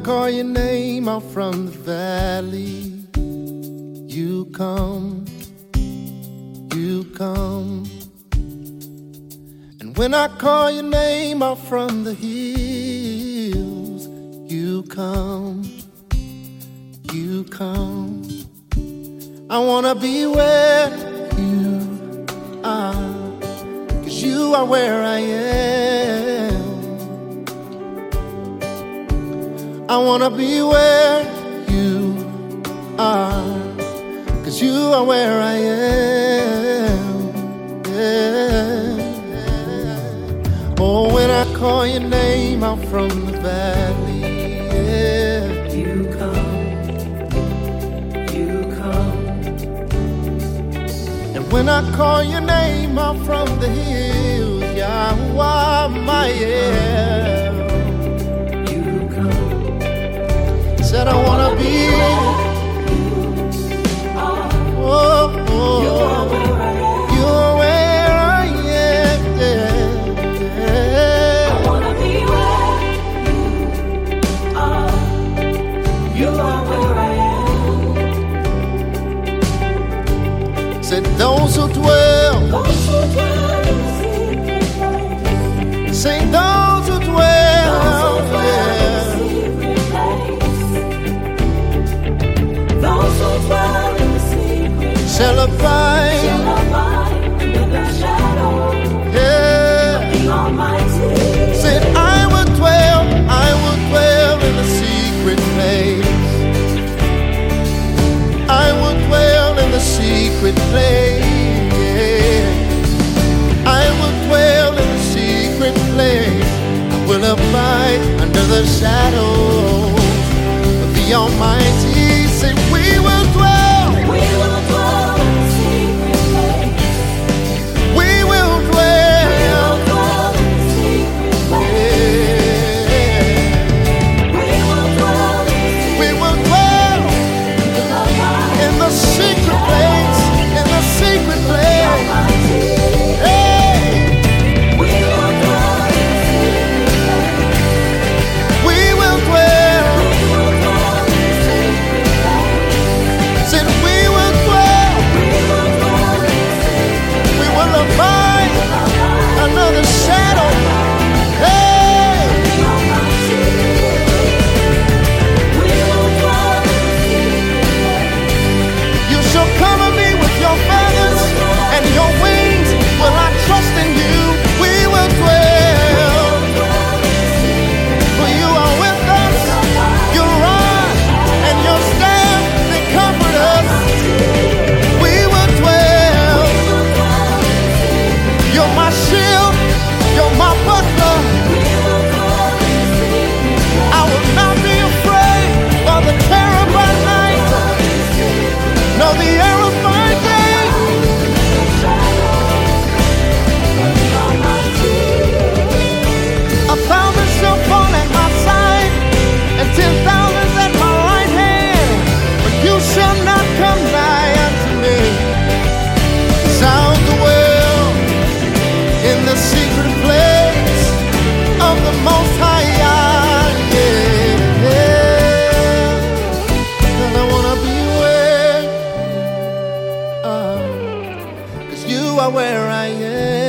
call your name out from the valley, you come, you come. And when I call your name out from the hills, you come, you come. I wanna be where you are, 'cause you are where I am. I wanna be where you are, 'cause you are where I am. Yeah. Oh, when I call your name out from the valley, yeah. You come, you come. And when I call your name out from the hills, Yahweh, my yeah. Said I wanna be. Oh, oh, you're where I am. Yeah. I wanna be where you are. You are where I am. Said those who dwell in the secret place. Say those who dwell, shall abide under the shadow yeah. of the Almighty. Said I will dwell in the secret place. I will dwell in the secret place. I will dwell in the secret place. I will abide under the shadow of the Almighty. Say we will dwell. We will dwell in the secret place. We will dwell. We will dwell in the secret place. Yeah. We will dwell in the secret place. We will dwell in the secret place. In the secret place. Hey. We will dwell in the secret place. We will dwell. We will dwell in the secret place. Said we will dwell. We will dwell in the secret place. We will abide under the shadow. Hey. We will dwell in the secret place. You shall cover me with your feathers, and your wings will I trust in you. We will dwell. For you are with us. Your rod and your staff, they comfort us. We will dwell. You're my shield. You're my buckler. I will not be afraid of the terror by night, nor the arrow by day. A thousand shall fall at my side, and 10,000 at my right hand, but you shall not come nigh unto me. 'Cause I'll dwell in the secret place of the Most High. Yeah. And I wanna be where, 'cause you are where I am.